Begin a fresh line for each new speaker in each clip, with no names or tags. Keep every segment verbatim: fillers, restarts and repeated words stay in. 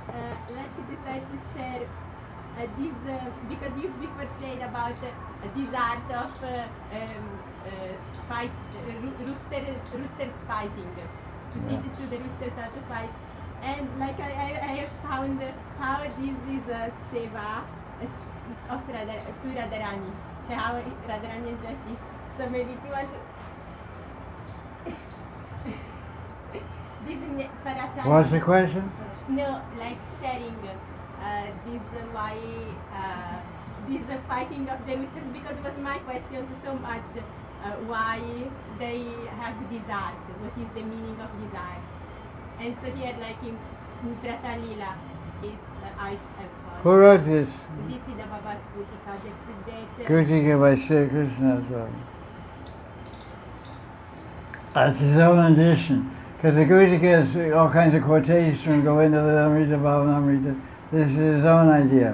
uh, let's decide to share uh, this, uh, because you before said about uh, this art of uh, um, uh, fight, uh, roo- roosters, roosters fighting, to
Yeah.
teach it to the roosters how to fight. And like I, I, I have found how this is a seva uh, of Radha, to Radharani, so how Radharani and justice. So maybe if you want to. This is Paratani.
What's the question?
No, like sharing uh, this uh, why uh, this uh, fighting of the roosters, because it was my question so much uh, why they have this art, what is the meaning of this art, and so here like in, in Pratalila is uh, I have
Who
found
wrote this?
this is the Baba Skutika that that uh,
Kutika by Sri Krishna as well. That's his own edition. Because the Kutika is all kinds of quotations from Govinda Lilamrita, Bhavanamrita. This is his own idea.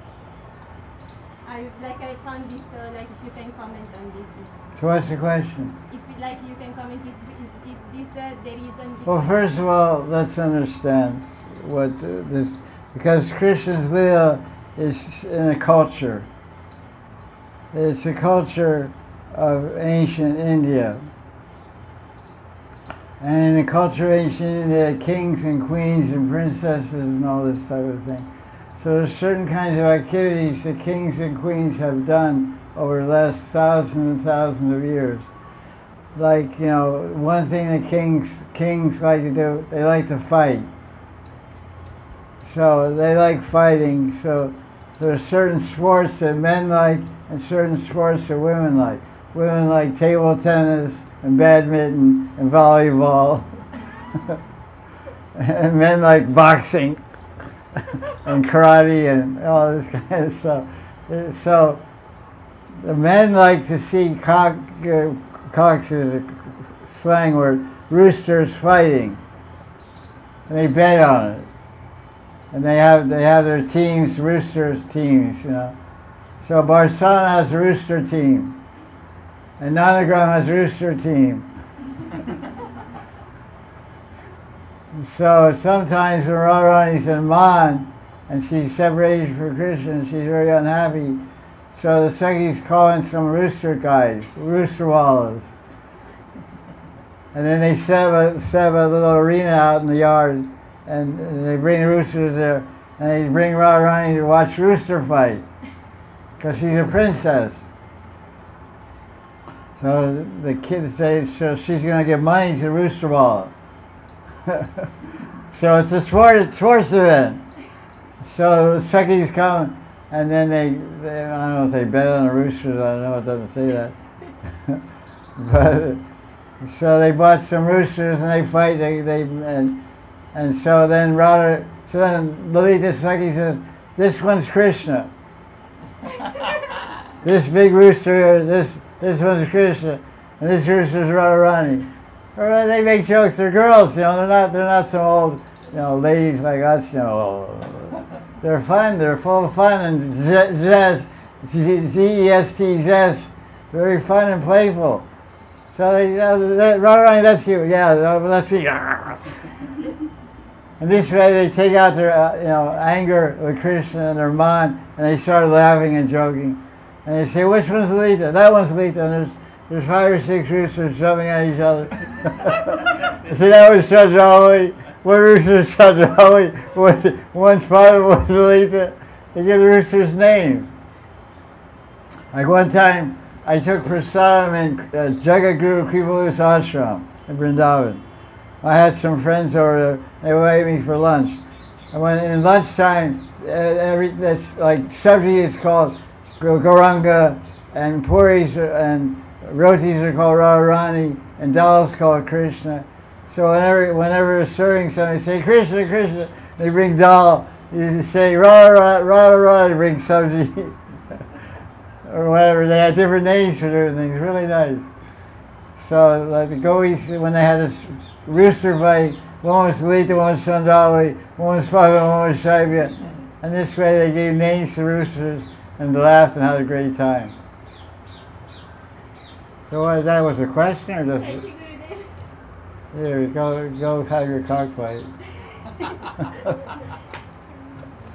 I like I found this so like if you can comment on this.
So what's the question?
If you like, you can comment. Is, is, is this uh, the reason?
Well, first of all, let's understand what uh, this, because Krishna's Leela is in a culture. It's a culture of ancient India. And in the culture of ancient India, kings and queens and princesses and all this type of thing. So there's certain kinds of activities that kings and queens have done over the last thousands and thousands of years. Like, you know, one thing that kings kings like to do, they like to fight. So they like fighting. So there are certain sports that men like and certain sports that women like. Women like table tennis and badminton and volleyball. And men like boxing and karate and all this kind of stuff. So the men like to see cock, uh, cocks is a slang word, roosters fighting. And they bet on it. And they have they have their teams, roosters teams, you know. So Barsana has a rooster team. And Nanagram has a rooster team. So sometimes when Radharani's in Man and she's separated from Krishna, she's very unhappy. So the Sakhis call in some rooster guys, rooster wallas. And then they set up, a, set up a little arena out in the yard, and they bring the roosters there, and they bring Radharani to watch rooster fight, because she's a princess. So the kids say so she's going to give money to Rooster Walla. So it's a sport, sports event. So Sakhis come, and then they, they, I don't know if they bet on the roosters, I don't know, it doesn't say that. But so they bought some roosters and they fight, they, they and, and so then Radha, so then Lalita Sakhi says, this one's Krishna. This big rooster, this this one's Krishna, and this rooster's Radharani. Or they make jokes, they're girls, you know, they're not they're not some old, you know, ladies like us, you know. They're fun, they're full of fun and zest, Z E S T, zest, very fun and playful. So they, uh, that, Radharani, that's you, yeah, that's me. And this way they take out their, uh, you know, anger with Krishna and their man, and they start laughing and joking. And they say, which one's Lita? That one's Lita. And there's, there's five or six roosters jumping at each other. See, that was Chandrali. One rooster is Chandrali. One's five, one's Lita. They give the roosters names. Like one time, I took prasadam in uh, Jagadguru Kripalu's ashram in Vrindavan. I had some friends over there. They invited me for lunch. And when in lunchtime, uh, every that's like sabji is called Gauranga, and puris are, and rotis are called Radharani, and dal is called Krishna. So whenever whenever they're serving something, they say Krishna, Krishna. They bring dal. You say Radha, Radha, Radha. They bring sabji or whatever. They had different names for different things. Really nice. So like the Gopis, when they had this rooster fight, one was Lita, one was Sandali, one was Pava, one was Shaibya. And this way they gave names to roosters and laughed and had a great time. So what, that was a question or just... Here, go, go have your cockfight.